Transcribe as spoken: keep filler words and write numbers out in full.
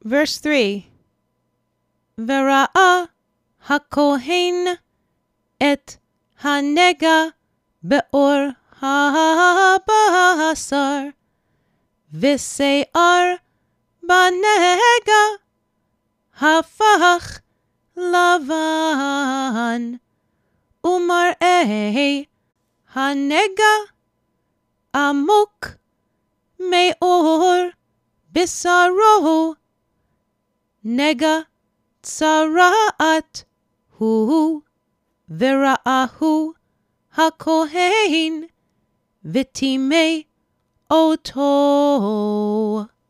Verse three. וראה הכהן את הנגע באור הבשר, ושיער בנגע הפך לבן, ומראה הנגע עמוק מאור בשרו, נגע צרעת הוא, וראהו הכהן וטימא אותו.